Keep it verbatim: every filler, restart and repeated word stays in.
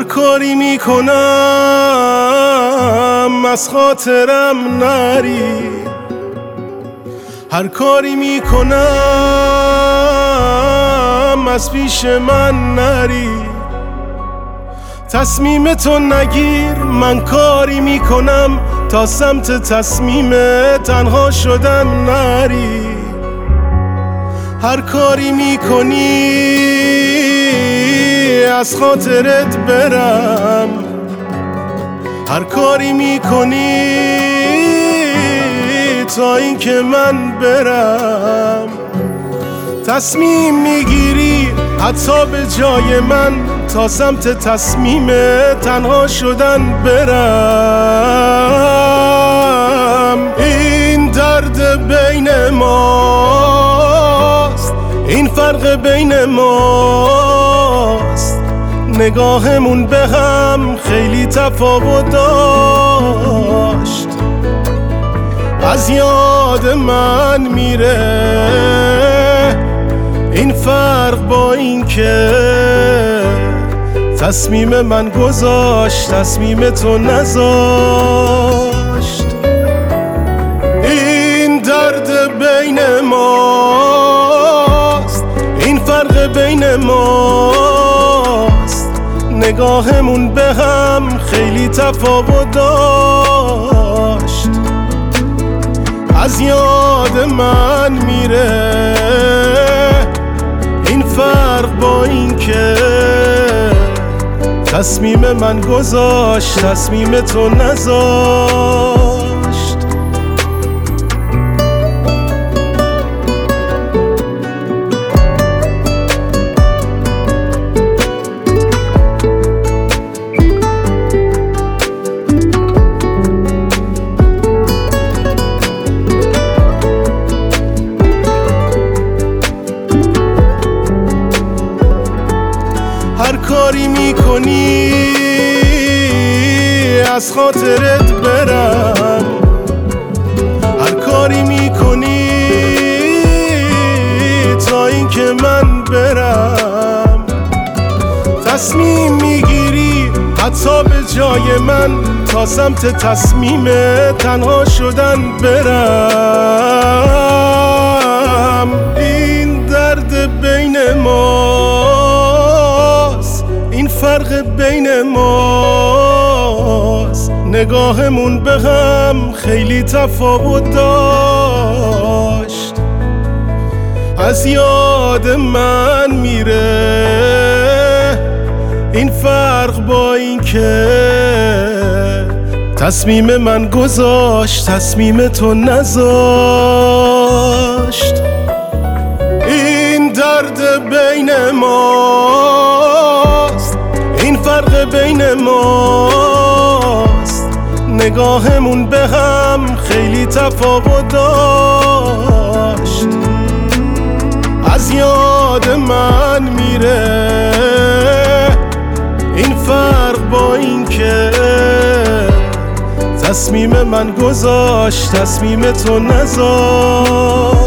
کاری میکنم از خاطرم نری، هر کاری میکنم از پیش من نری. تصمیم تو نگیر، من کاری میکنم تا سمت تصمیم تنها شدن نری. هر کاری میکنی از خاطرت برم، هر کاری میکنی تا اینکه من برم. تصمیم میگیری حتی به جای من تا سمت تصمیم تنها شدن برم. این درد بین ماست، این فرق بین ماست، نگاهمون به هم خیلی تفاوت داشت. از یاد من میره این فرق با این که تصمیم من گذاشت تصمیم تو نذاشت. این درد بین ماست، این فرق بین ماست، نگاهمون به هم خیلی تفاوت داشت. از یاد من میره این فرق با این که تصمیم من گذاشت تصمیم تو نذاشت. هر کاری میکنی از خاطرت برم، هر کاری میکنی تا اینکه من برم. تصمیم میگیری حتی به جای من تا سمت تصمیم تنها شدن برم. این درد بین ماست، این فرق بین ماست، نگاهمون به هم خیلی تفاوت داشت. از یاد من میره این فرق با این که تصمیم من گذاشت تصمیم تو نذاشت. این درد بین ماست، این فرق بین ماست، نگاهمون به هم خیلی تفاوت داشت. از یاد من میره این فرق با این که تصمیم من گذاشت تصمیم تو نذاشت.